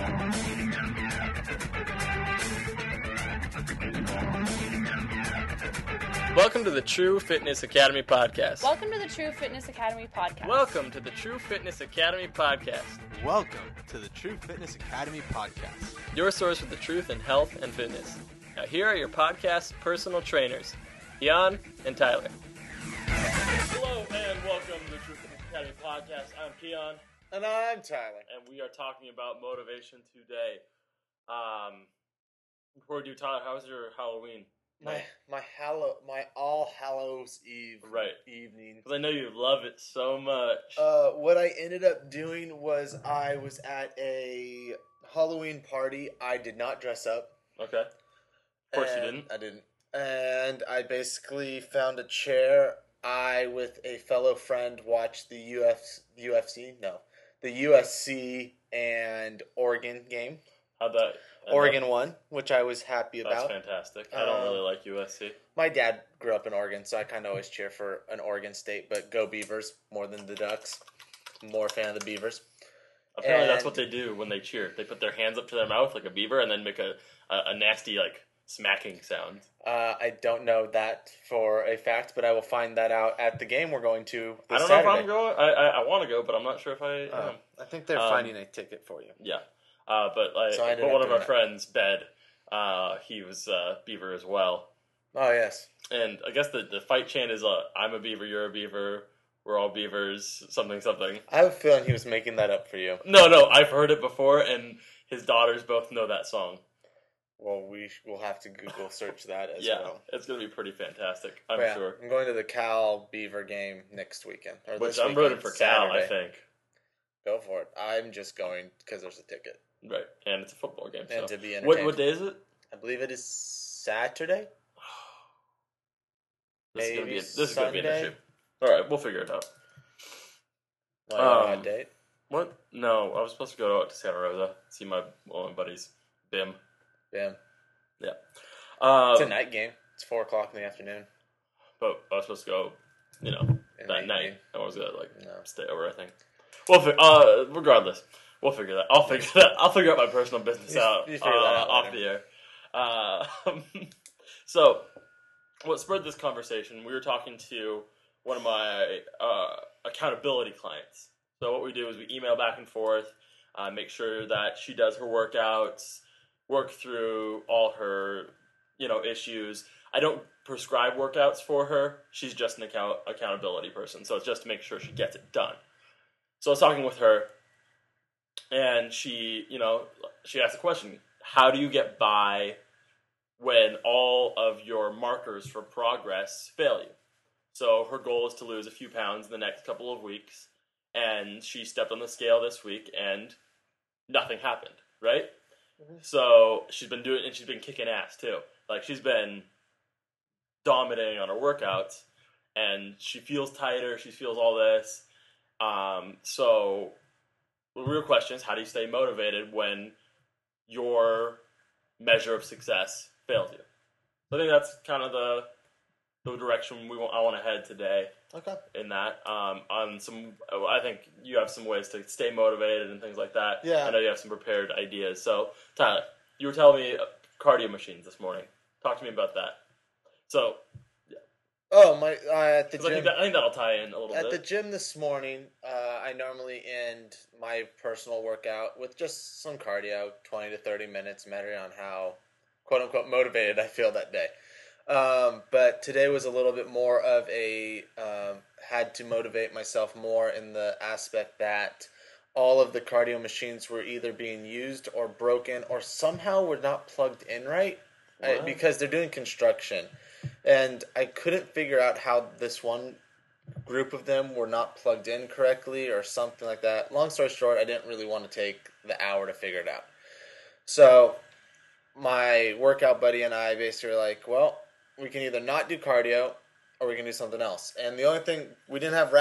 Welcome to the True Fitness Academy podcast. Welcome to the True Fitness Academy podcast. Welcome to the True Fitness Academy podcast. Welcome to the True Fitness Academy podcast. Your source for the truth in health and fitness. Now here are your podcast personal trainers, Keon and Tyler. Hello and welcome to the True Fitness Academy podcast. I'm Keon. And I'm Tyler. And we are talking about motivation today. Before we do, Tyler, how was your Halloween? My All Hallows Eve evening. Because I know you love it so much. What I ended up doing was I was at a Halloween party. I did not dress up. Okay. Of course you didn't. I didn't. And I basically found a chair. I, with a fellow friend, watched the USC and Oregon game. How'd that? Oregon won, which I was happy about. That's fantastic. I don't really like USC. My dad grew up in Oregon, so I kind of always cheer for an Oregon State, but go Beavers more than the Ducks. More a fan of the Beavers. Apparently that's what they do when they cheer. They put their hands up to their mouth like a beaver and then make a nasty, smacking sound. I don't know that for a fact, but I will find that out at the game we're going to this I don't Saturday. know if I'm going. I want to go, but I'm not sure if I am. I think they're finding a ticket for you. Yeah. But one of our friends, Bed, he was Beaver as well. Oh, yes. And I guess the fight chant is, I'm a Beaver, you're a Beaver, we're all Beavers, something. I have a feeling he was making that up for you. No, I've heard it before, and his daughters both know that song. Well, we will have to Google search that as well. Yeah, it's going to be pretty fantastic, I'm sure. I'm going to the Cal Beaver game next weekend. Which I'm rooting for Cal, I think. Go for it. I'm just going because there's a ticket. Right, and it's a football game. And so. to be entertained. What day is it? I believe it is Saturday. This is going to be an issue. All right, we'll figure it out. That date? What? No, I was supposed to go out to Santa Rosa, see one of my buddies, Bim. Yeah. It's a night game. It's 4:00 in the afternoon. But I was supposed to go, that night. Game. I was gonna stay over. I think. Regardless, we'll figure that. I'll figure out my personal business out off the air. So, what spurred this conversation? We were talking to one of my accountability clients. So what we do is we email back and forth, make sure that she does her workouts, work through all her, issues. I don't prescribe workouts for her. She's just an accountability person. So it's just to make sure she gets it done. So I was talking with her, and she asked a question: how do you get by when all of your markers for progress fail you? So her goal is to lose a few pounds in the next couple of weeks, and she stepped on the scale this week, and nothing happened, right? Mm-hmm. So she's been doing, and she's been kicking ass too. She's been dominating on her workouts, and she feels tighter. She feels all this. So the real question is, how do you stay motivated when your measure of success fails you? So I think that's kind of the direction I want to head today. Okay. In that, I think you have some ways to stay motivated and things like that. Yeah. I know you have some prepared ideas. So, Tyler, you were telling me cardio machines this morning. Talk to me about that. So, yeah. Oh, at the gym. I think that'll tie in a little bit. At the gym this morning, I normally end my personal workout with just some cardio, 20 to 30 minutes, measuring on how, quote unquote, motivated I feel that day. But today was a little bit more of had to motivate myself more in the aspect that all of the cardio machines were either being used or broken or somehow were not plugged in right. Because they're doing construction. And I couldn't figure out how this one group of them were not plugged in correctly or something like that. Long story short, I didn't really want to take the hour to figure it out. So my workout buddy and I basically were like, well, we can either not do cardio or we can do something else. And the only thing, we didn't have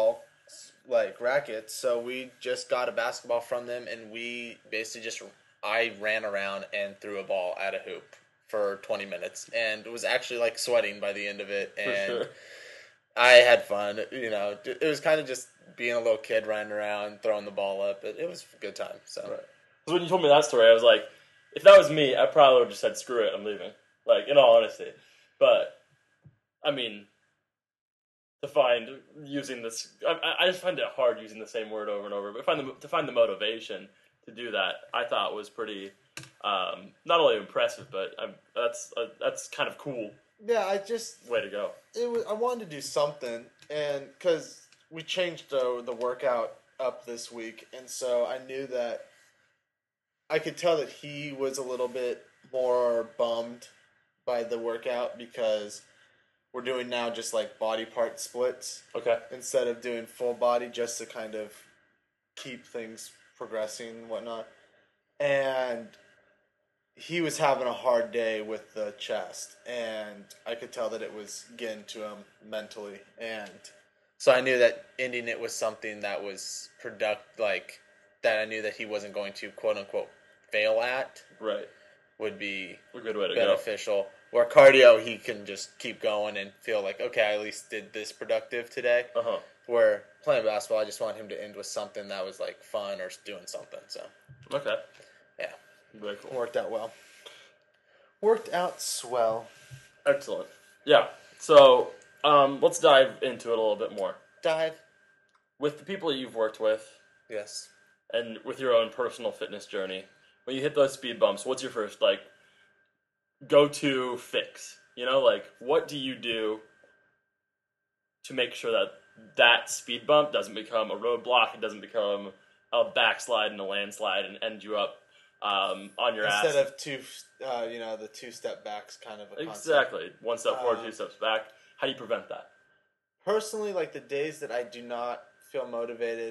rackets, so we just got a basketball from them, and we basically I ran around and threw a ball at a hoop for 20 minutes, and was actually sweating by the end of it, and For sure. I had fun. It was kind of just being a little kid running around, throwing the ball up. It was a good time. So. Right. Because when you told me that story, I was like, if that was me, I probably would have just said, screw it, I'm leaving. Like, in all honesty. But, I mean, to find using this, I just find it hard using the same word over and over. But to find the motivation to do that, I thought was pretty, not only impressive, but that's kind of cool. Yeah, I just way to go. I wanted to do something, and because we changed the workout up this week, and so I knew that I could tell that he was a little bit more bummed by the workout because we're doing now just like body part splits. Okay. Instead of doing full body, just to kind of keep things progressing and whatnot. And he was having a hard day with the chest, and I could tell that it was getting to him mentally. And so I knew that ending it was something that was that I knew that he wasn't going to quote unquote fail at. Right. Would be a good way to beneficial. Go. Where cardio, he can just keep going and feel like, okay, I at least did this productive today. Uh-huh. Where playing basketball, I just want him to end with something that was like fun or doing something. So. Okay. Yeah. Very cool. Worked out well. Worked out swell. Excellent. Yeah. So let's dive into it a little bit more. Dive. With the people you've worked with. Yes. And with your own personal fitness journey, when you hit those speed bumps, what's your first go-to fix? What do you do to make sure that speed bump doesn't become a roadblock, it doesn't become a backslide and a landslide and end you up on your ass? Instead of the two-step backs kind of a concept. Exactly. 1 step forward, 2 steps back. How do you prevent that? Personally, the days that I do not feel motivated,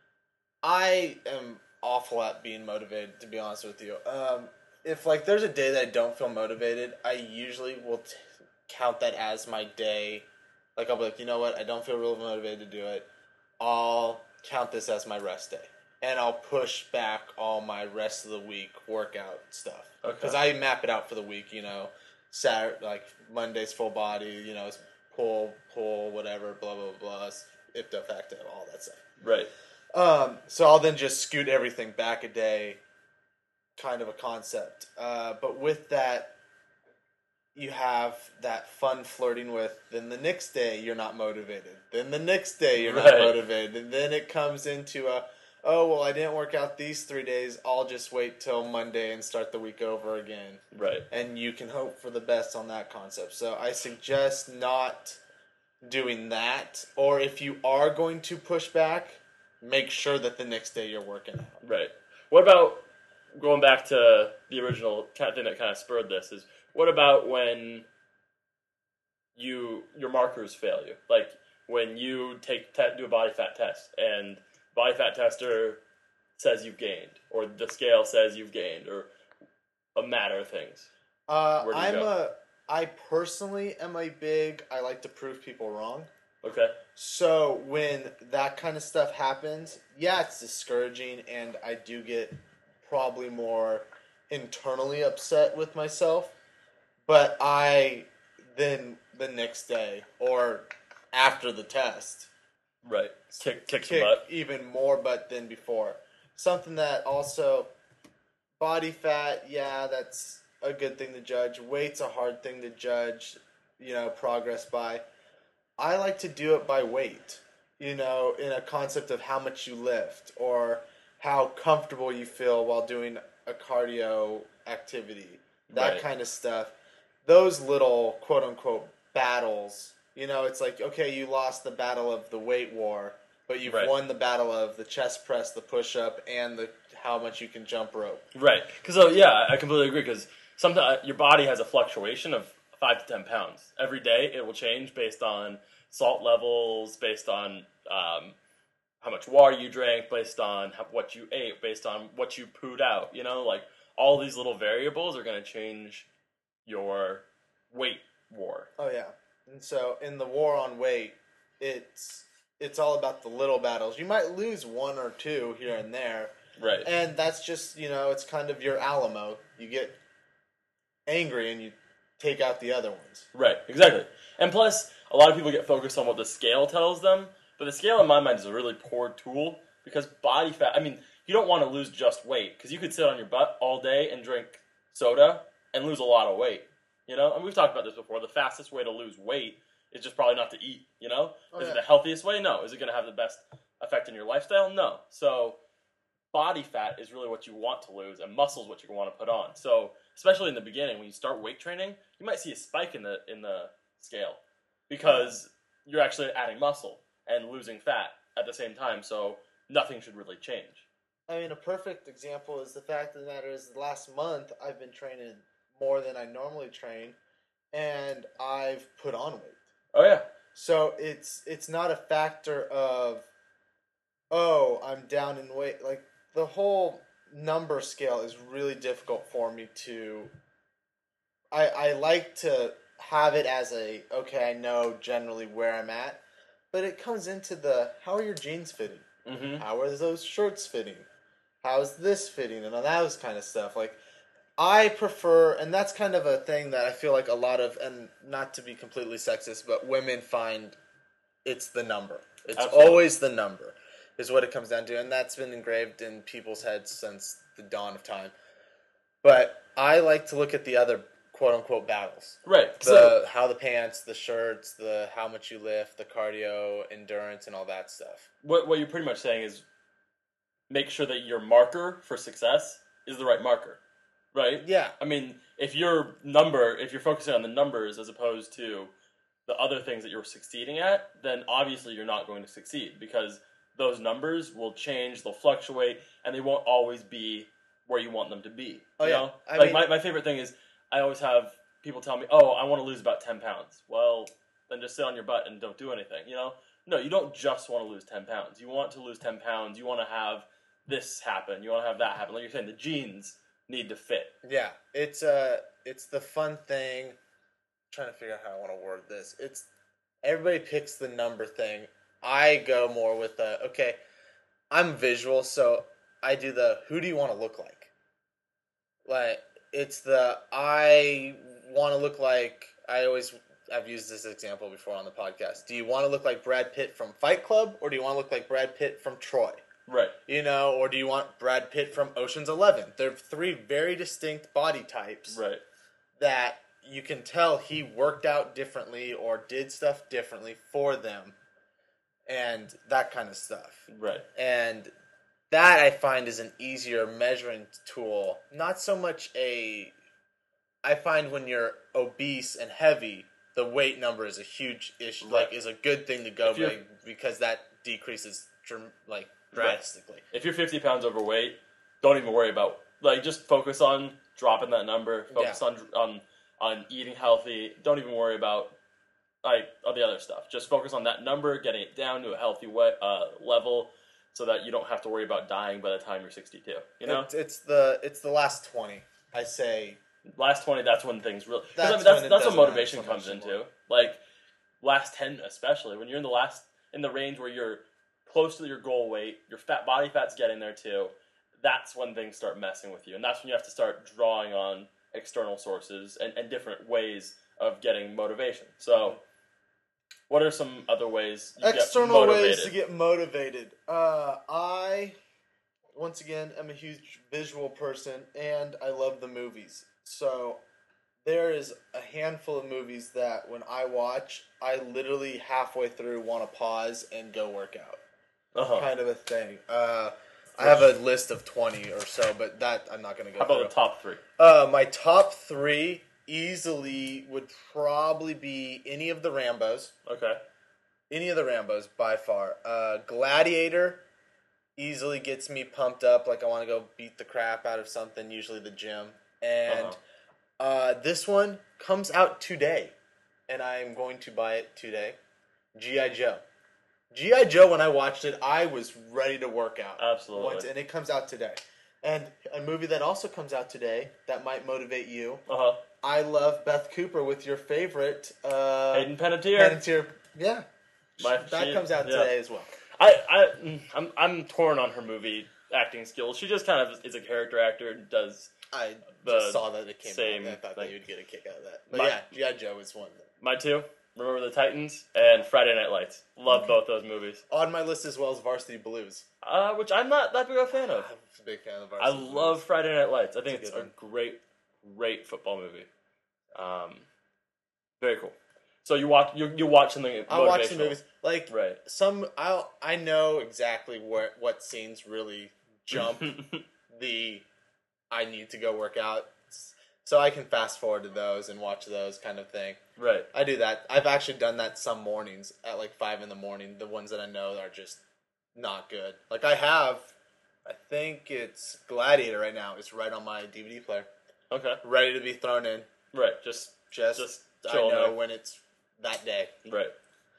I am awful at being motivated, to be honest with you. If there's a day that I don't feel motivated, I usually will count that as my day. I'll be like, you know what, I don't feel real motivated to do it. I'll count this as my rest day. And I'll push back all my rest of the week workout stuff. Because I map it out for the week, Saturday, Monday's full body, pull, whatever, blah, blah, blah, ipto facto, all that stuff. Right. So I'll then just scoot everything back a day, kind of a concept. But with that, you have that fun flirting with, then the next day you're not motivated. Then the next day you're not motivated. And then it comes into I didn't work out these 3 days, I'll just wait till Monday and start the week over again. Right. And you can hope for the best on that concept. So I suggest not doing that. Or if you are going to push back, make sure that the next day you're working out. Right. What about, going back to the original thing that kind of spurred this, is what about when your markers fail you? When you do a body fat test and body fat tester says you've gained, or the scale says you've gained, or a matter of things. Where do you go? I personally am I like to prove people wrong. Okay. So when that kind of stuff happens, yeah, it's discouraging, and I do get probably more internally upset with myself. But I then the next day or after the test, right, kick some butt. Even more butt than before. Something that also, body fat, yeah, that's a good thing to judge. Weight's a hard thing to judge, progress by. I like to do it by weight, in a concept of how much you lift or how comfortable you feel while doing a cardio activity, that kind of stuff. Those little quote-unquote battles, it's like, okay, you lost the battle of the weight war, but you've won the battle of the chest press, the push-up, and how much you can jump rope. Right. Because, I completely agree, because sometimes your body has a fluctuation of 5 to 10 pounds. Every day it will change based on salt levels, based on how much water you drank, based on what you ate, based on what you pooed out. All these little variables are going to change your weight war. Oh, yeah. And so in the war on weight, it's all about the little battles. You might lose 1 or 2 here and there. Right. And that's just, it's kind of your Alamo. You get angry and you take out the other ones. Right, exactly. And plus, a lot of people get focused on what the scale tells them, but the scale in my mind is a really poor tool, because body fat, you don't want to lose just weight because you could sit on your butt all day and drink soda and lose a lot of weight. You know, and we've talked about this before. The fastest way to lose weight is just probably not to eat. You know, is it the healthiest way? No. Is it going to have the best effect on your lifestyle? No. So body fat is really what you want to lose, and muscle is what you want to put on. So especially in the beginning, when you start weight training, you might see a spike in the scale because you're actually adding muscle and losing fat at the same time. So nothing should really change. I mean, a perfect example is the fact of the matter is last month I've been training more than I normally train, and I've put on weight. Oh yeah. So it's not a factor of, oh, I'm down in weight. Like, the whole number scale is really difficult for me to... I like to have it as a, okay, I know generally where I'm at, but it comes into the, how are your jeans fitting? Mm-hmm. How are those shirts fitting? How's this fitting? And all those kind of stuff. Like, I prefer, and that's kind of a thing that I feel like a lot of, and not to be completely sexist, but women find it's the number. It's Absolutely. Always the number is what it comes down to, and that's been engraved in people's heads since the dawn of time. But I like to look at the other quote-unquote battles. Right. How the pants, the shirts, the how much you lift, the cardio, endurance, and all that stuff. What you're pretty much saying is make sure that your marker for success is the right marker. Right? Yeah. I mean, if you're focusing on the numbers as opposed to the other things that you're succeeding at, then obviously you're not going to succeed because those numbers will change, they'll fluctuate, and they won't always be where you want them to be. You know? I mean, my favorite thing is I always have people tell me, oh, I want to lose about 10 pounds. Well, then just sit on your butt and don't do anything, you know? No, you don't just want to lose 10 pounds. You want to lose 10 pounds. You want to have this happen. You want to have that happen. Like you're saying, the jeans need to fit. Yeah, it's the fun thing. I'm trying to figure out how I want to word this. It's everybody picks the number thing. I go more with okay, I'm visual, so I do the who do you want to look like? Like, it's the I want to look like, I've used this example before on the podcast. Do you want to look like Brad Pitt from Fight Club, or do you want to look like Brad Pitt from Troy? Right. You know, or do you want Brad Pitt from Ocean's 11? They're three very distinct body types. Right. That you can tell he worked out differently or did stuff differently for them. And that kind of stuff. Right. And that I find is an easier measuring tool. Not so much I find when you're obese and heavy, the weight number is a huge issue. Right. Like, is a good thing to go by because that decreases drastically. If you're 50 pounds overweight, don't even worry about, like, just focus on dropping that number. Focus on eating healthy. Don't even worry about like all the other stuff. Just focus on that number, getting it down to a healthy level, so that you don't have to worry about dying by the time you're 62. You know, it's the last 20. I say last 20. That's when things really. That's That's what motivation comes into. Like last 10, especially when you're in the range where you're close to your goal weight, your body fat's getting there too. That's when things start messing with you, and that's when you have to start drawing on external sources and different ways of getting motivation. So, what are some other ways you external get ways to get motivated? I, once again, am a huge visual person, and I love the movies. So, there is a handful of movies that when I watch, I literally halfway through want to pause and go work out. Kind of a thing. I have a list of 20 or so, but that I'm not going to go through. How about the top 3? My top 3 easily would probably be any of the Rambos. Okay. Any of the Rambos, by far. Gladiator easily gets me pumped up, like I want to go beat the crap out of something, usually the gym. And this one comes out today, and I'm going to buy it today. G.I. Joe. G.I. Joe, when I watched it, I was ready to work out. Absolutely. And it comes out today. And a movie that also comes out today that might motivate you. I Love Beth Cooper with your favorite... Hayden Panettiere. Yeah. That comes out today as well. I'm torn on her movie acting skills. She just kind of is a character actor and does... I just saw that it came out, and I thought that you'd get a kick out of that. But yeah, G.I. Joe is one. My 2? Remember the Titans and Friday Night Lights. Love both those movies. On my list as well as Varsity Blues. Which I'm not that big of a fan of. I'm a big fan of I Varsity love Blues. Friday Night Lights. I think It's it's a a good great football movie. Very cool. So you watch something motivational. I watch the movies. Like, Right. I know exactly what scenes really jump I need to go work out. So I can fast forward to those and watch those kind of thing. Right. I do that. I've actually done that some mornings at like 5 a.m. The ones that I know are just not good. Like I think it's Gladiator right now. It's right on my DVD player, Okay. ready to be thrown in. Right. Just I chill know there. when it's that day. Right.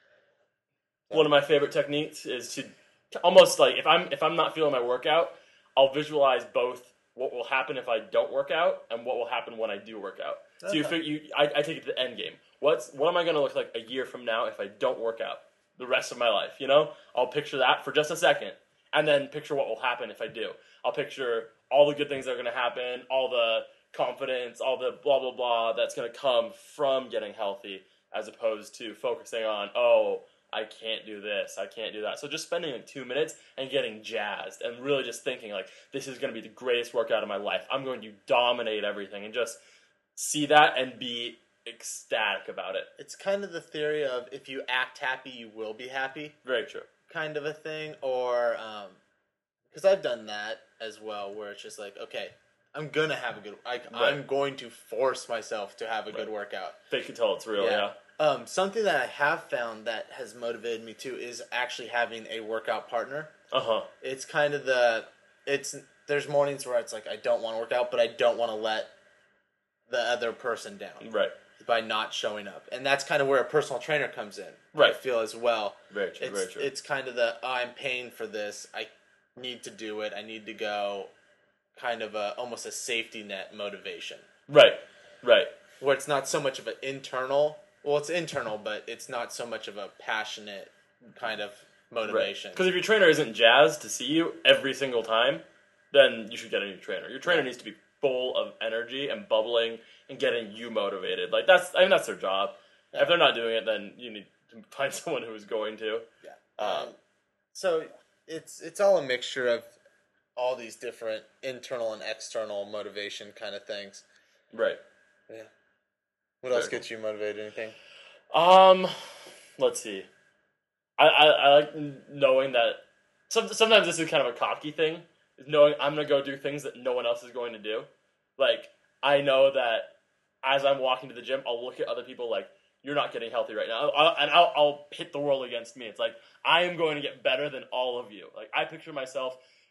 One of my favorite techniques is to almost like if I'm not feeling my workout, I'll visualize both what will happen if I don't work out and what will happen when I do work out. So I take it to the end game. What am I going to look like a year from now if I don't work out the rest of my life? You know, I'll picture that for just a second, and then picture what will happen if I do. I'll picture all the good things that are going to happen, all the confidence, all the blah blah blah that's going to come from getting healthy, as opposed to focusing on I can't do this, I can't do that. So just spending like 2 minutes and getting jazzed and really just thinking like, this is going to be the greatest workout of my life. I'm going to dominate everything and just see that and be ecstatic about it. It's kind of the theory of if you act happy, you will be happy, Very true. kind of a thing. Or because I've done that as well, where it's just like, okay, I'm gonna have a good. I'm going to force myself to have a good workout. Fake it till it's real. Yeah. Something that I have found that has motivated me too is actually having a workout partner. It's kind of there's mornings where it's like I don't want to work out, but I don't want to let the other person down. Right. By not showing up. And that's kind of where a personal trainer comes in. Right. I feel as well. Very true. Very true. It's kind of I'm paying for this. I need to do it. I need to go. Kind of almost a safety net motivation. Right. Right. Where it's not so much of an internal. Well, it's internal, but it's not so much of a passionate kind of motivation. Because if your trainer isn't jazzed to see you every single time, then you should get a new trainer. Your trainer needs to be full of energy and bubbling and getting you motivated. Like that's their job. Yeah. If they're not doing it, then you need to find someone who is going to. Yeah. So it's all a mixture of all these different internal and external motivation kind of things. Right. Yeah. What else gets you motivated? Anything? Let's see. I like knowing that sometimes this is kind of a cocky thing, is knowing I'm going to go do things that no one else is going to do. Like, I know that as I'm walking to the gym, I'll look at other people like, you're not getting healthy right now. I'll pit the world against me. It's like, I am going to get better than all of you. Like, I picture myself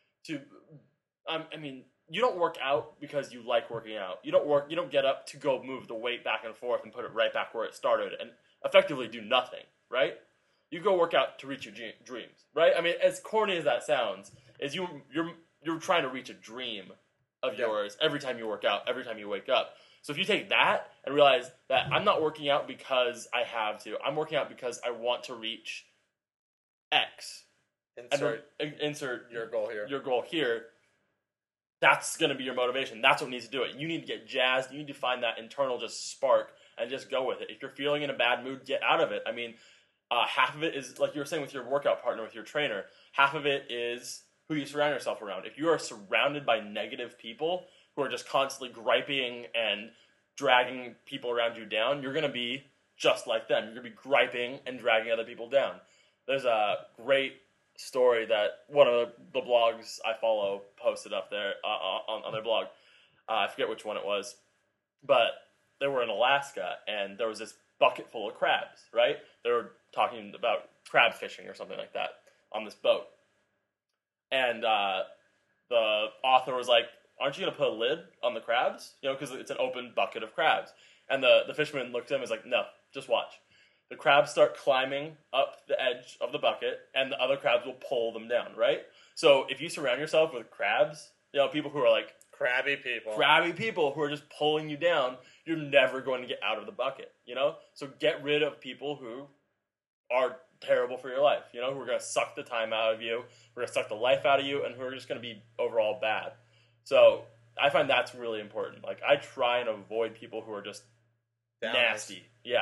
you don't work out because you like working out. You don't get up to go move the weight back and forth and put it right back where it started and effectively do nothing, right? You go work out to reach your dreams, right? I mean, as corny as that sounds, is you're trying to reach a dream of yours every time you work out, every time you wake up. So if you take that and realize that I'm not working out because I have to, I'm working out because I want to reach X. Insert your goal here. Your goal here. That's going to be your motivation. That's what needs to do it. You need to get jazzed. You need to find that internal just spark and just go with it. If you're feeling in a bad mood, get out of it. I mean, half of it is, like you were saying with your workout partner, with your trainer, half of it is who you surround yourself around. If you are surrounded by negative people who are just constantly griping and dragging people around you down, you're going to be just like them. You're going to be griping and dragging other people down. There's a great story that one of the blogs I follow posted up there on their blog. I forget which one it was, but they were in Alaska and there was this bucket full of crabs, right? They were talking about crab fishing or something like that on this boat. And the author was like, aren't you going to put a lid on the crabs? You know, because it's an open bucket of crabs. And the fisherman looked at him and was like, no, just watch. The crabs start climbing up the edge of the bucket, and the other crabs will pull them down, right? So if you surround yourself with crabs, you know, people who are like... Crabby people who are just pulling you down, you're never going to get out of the bucket, you know? So get rid of people who are terrible for your life, you know, who are going to suck the time out of you, who are going to suck the life out of you, and who are just going to be overall bad. So I find that's really important. Like, I try and avoid people who are just nasty. Yeah.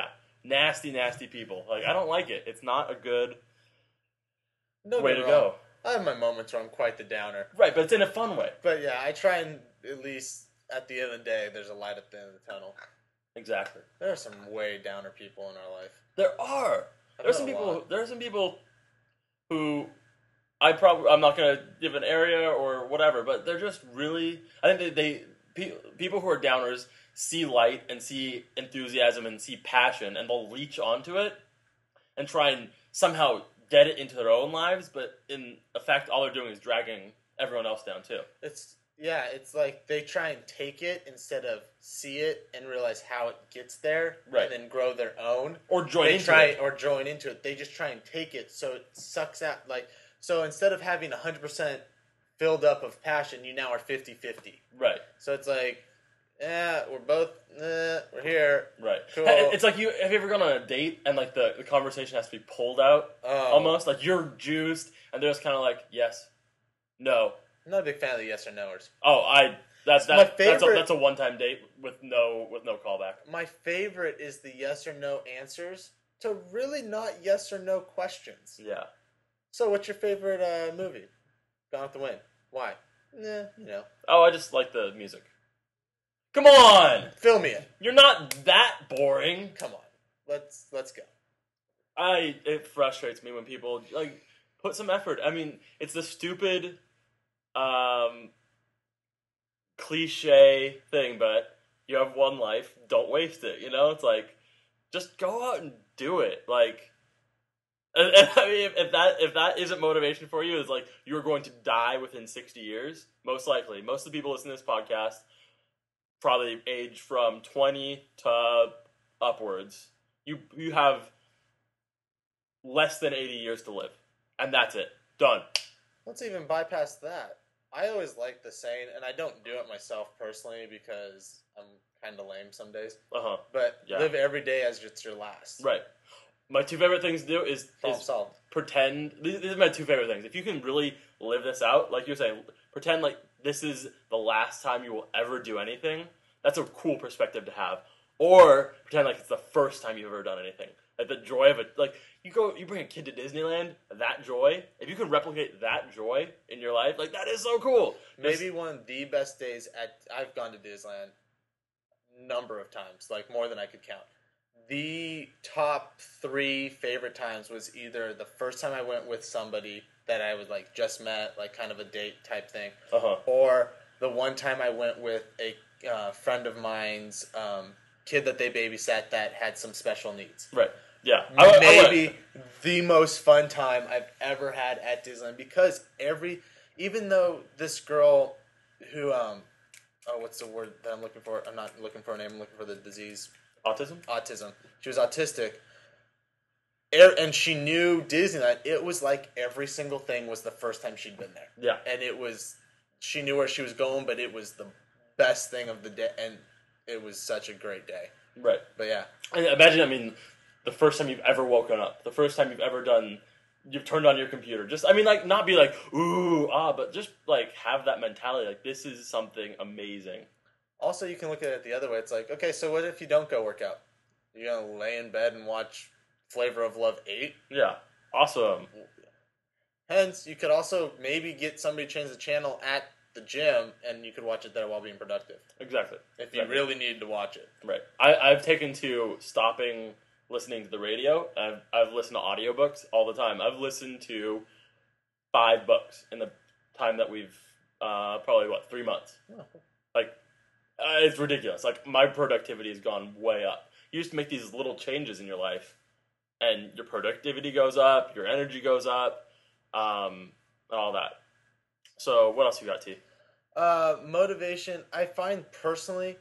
nasty, nasty people. Like, I don't like it. It's not a good Don't way get to me wrong. go. I have my moments where I'm quite the downer. Right, but it's in a fun way. But yeah, I try and at least at the end of the day, there's a light at the end of the tunnel. Exactly. There are some way downer people in our life. There are. I've There's met some a people. lot. There are some people who I'm not gonna give an area or whatever, but they're just really. I think people who are downers see light and see enthusiasm and see passion, and they'll leech onto it and try and somehow get it into their own lives. But in effect, all they're doing is dragging everyone else down too. It's like they try and take it instead of see it and realize how it gets there, Right. and then grow their own. Or join They into try it. or join into it. They just try and take it, so it sucks out. Like, so instead of having 100% filled up of passion, you now are 50-50. Right. So it's like, we're both, we're here. Right. Cool. It's like have you ever gone on a date and like the conversation has to be pulled out almost like you're juiced and they're just kind of like yes, no. I'm not a big fan of the yes or noers. That's My favorite- that's a one-time date with no callback. My favorite is the yes or no answers to really not yes or no questions. Yeah. So, what's your favorite movie? Gone with the Wind. Why? Oh, I just like the music. Come on, Fill me in. you're not that boring. Come on. Let's go. It frustrates me when people like put some effort. I mean, it's the stupid cliche thing, but you have one life, don't waste it, you know? It's like just go out and do it. Like I mean, if that isn't motivation for you, it's like you're going to die within 60 years, most likely. Most of the people listening to this podcast probably age from 20 to upwards. You have less than 80 years to live. And that's it. Done. Let's even bypass that. I always like the saying, and I don't do it myself personally because I'm kind of lame some days, Uh-huh. but Yeah. live every day as it's your last. Right. My two favorite things to do is Problem solved. pretend. These are my two favorite things. If you can really live this out, like you're saying, pretend like this is the last time you will ever do anything. That's a cool perspective to have. Or pretend like it's the first time you've ever done anything. Like the joy of it. Like you bring a kid to Disneyland, that joy. If you can replicate that joy in your life, like that is so cool. Maybe one of the best days I've gone to Disneyland number of times, like more than I could count. The top 3 favorite times was either the first time I went with somebody that I was like just met, like kind of a date type thing, or the one time I went with a friend of mine's kid that they babysat that had some special needs. Right. Yeah. Maybe the most fun time I've ever had at Disneyland because even though this girl who what's the word that I'm looking for? I'm not looking for a name. I'm looking for the disease. Autism. She was autistic. And she knew Disneyland. It was like every single thing was the first time she'd been there. Yeah. And she knew where she was going, but it was the best thing of the day. And it was such a great day. Right. But yeah. And imagine, the first time you've ever woken up, the first time you've turned on your computer. Just, like, not be like, ooh, but just, like, have that mentality. Like, this is something amazing. Also, you can look at it the other way. It's like, okay, so what if you don't go work out? You're going to lay in bed and watch Flavor of Love 8? Yeah. Awesome. Hence, you could also maybe get somebody to change the channel at the gym, and you could watch it there while being productive. Exactly. If you really needed to watch it. Right. I've taken to stopping listening to the radio. I've listened to audiobooks all the time. I've listened to 5 books in the time that we've, probably, 3 months. Oh. Like, it's ridiculous. Like, my productivity has gone way up. You just make these little changes in your life, and your productivity goes up, your energy goes up, and all that. So, what else you got, T? Motivation. I find personally,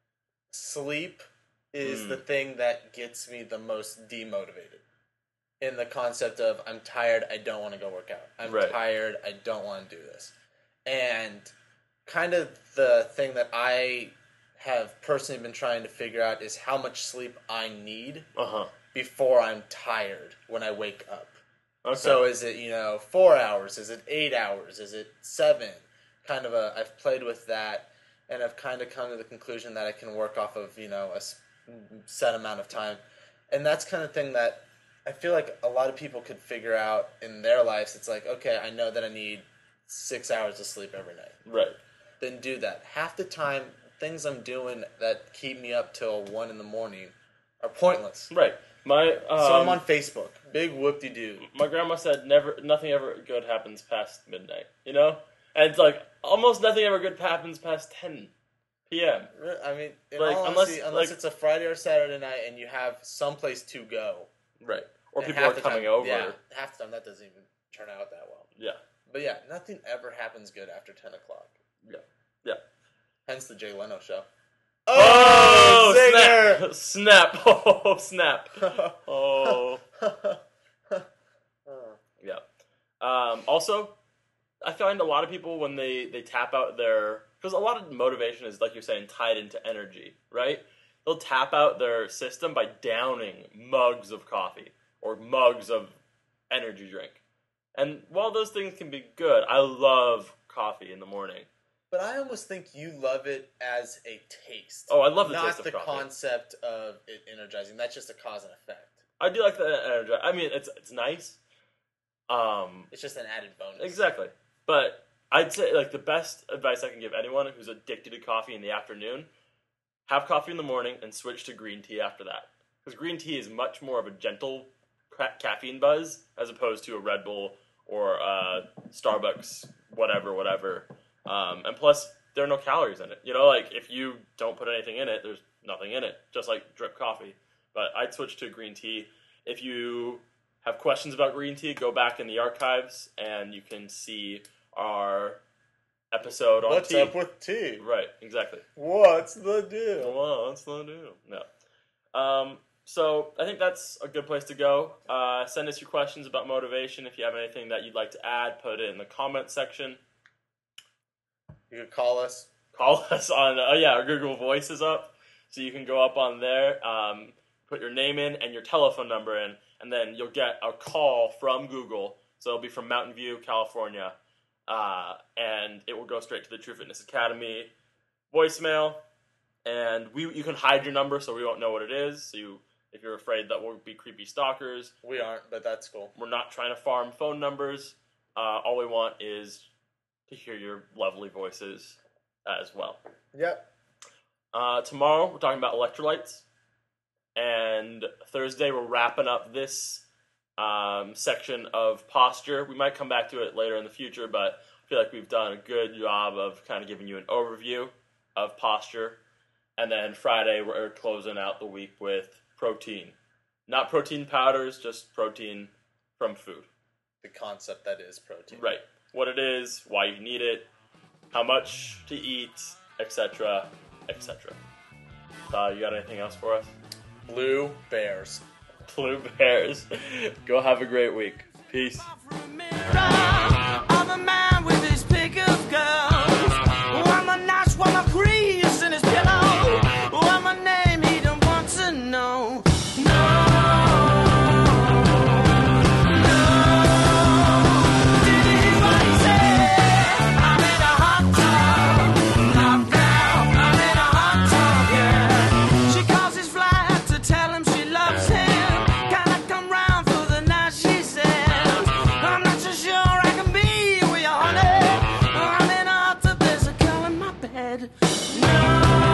sleep is the thing that gets me the most demotivated. In the concept of, I'm tired, I don't want to go work out. I'm tired, I don't want to do this. And kind of the thing that I have personally been trying to figure out is how much sleep I need before I'm tired when I wake up. Okay. So is it, 4 hours? Is it 8 hours? Is it 7? I've played with that, and I've kind of come to the conclusion that I can work off of, a set amount of time. And that's kind of thing that I feel like a lot of people could figure out in their lives. It's like, okay, I know that I need 6 hours of sleep every night. Right. Then do that. Half the time, things I'm doing that keep me up till 1 in the morning are pointless. Right. So I'm on Facebook. Big whoop-de-doo. My grandma said nothing ever good happens past midnight, you know? And it's like, almost nothing ever good happens past 10 p.m. I mean, in Like, all unless- honesty, like- it's a Friday or Saturday night and you have someplace to go. Right. Or and people half are the coming time, over. Yeah, half the time that doesn't even turn out that well. Yeah. But yeah, nothing ever happens good after 10 o'clock. Yeah. Yeah. Hence the Jay Leno show. Oh, zinger! Snap. Oh, snap. Oh. Yeah. Also, I find a lot of people when they tap out their... Because a lot of motivation is, like you're saying, tied into energy, right? They'll tap out their system by downing mugs of coffee or mugs of energy drink. And while those things can be good, I love coffee in the morning. But I almost think you love it as a taste. Oh, I love the taste of not the coffee. concept of it energizing. That's just a cause and effect. I do like the energy. I mean, it's nice. It's just an added bonus. Exactly. But I'd say, like, the best advice I can give anyone who's addicted to coffee in the afternoon, have coffee in the morning and switch to green tea after that. Because green tea is much more of a gentle caffeine buzz as opposed to a Red Bull or Starbucks, whatever. And plus, there are no calories in it. You know, like, if you don't put anything in it, there's nothing in it. Just like drip coffee. But I'd switch to green tea. If you have questions about green tea, go back in the archives and you can see our episode on What's tea. up with tea? Right, exactly. What's the deal? Well, what's the deal? No. So I think that's a good place to go. Send us your questions about motivation. If you have anything that you'd like to add, put it in the comment section. You could call us. Call us on, our Google Voice is up. So you can go up on there, put your name in and your telephone number in, and then you'll get a call from Google. So it'll be from Mountain View, California. And it will go straight to the True Fitness Academy voicemail. And you can hide your number so we won't know what it is. So if you're afraid that we'll be creepy stalkers. We aren't, but that's cool. We're not trying to farm phone numbers. All we want is to hear your lovely voices as well. Yep. Tomorrow, we're talking about electrolytes. And Thursday, we're wrapping up this section of posture. We might come back to it later in the future, but I feel like we've done a good job of kind of giving you an overview of posture. And then Friday, we're closing out the week with protein. Not protein powders, just protein from food. The concept that is protein. Right. What it is, why you need it, how much to eat, etc., etc. You got anything else for us? Blue Bears. Blue Bears. Go have a great week. Peace. I'm a man with his pick of girls. I'm a notch while my crease in his pillow. I'm a name he don't want to know. No. Did you hear what he said? I'm in a hot tub. Knocked down. I'm in a hot tub, yeah. She calls his flat to tell him she loves him. Can I come round for the night, she says. I'm not so sure I can be with you, honey. I'm in a hot tub, there's a girl in my bed. No.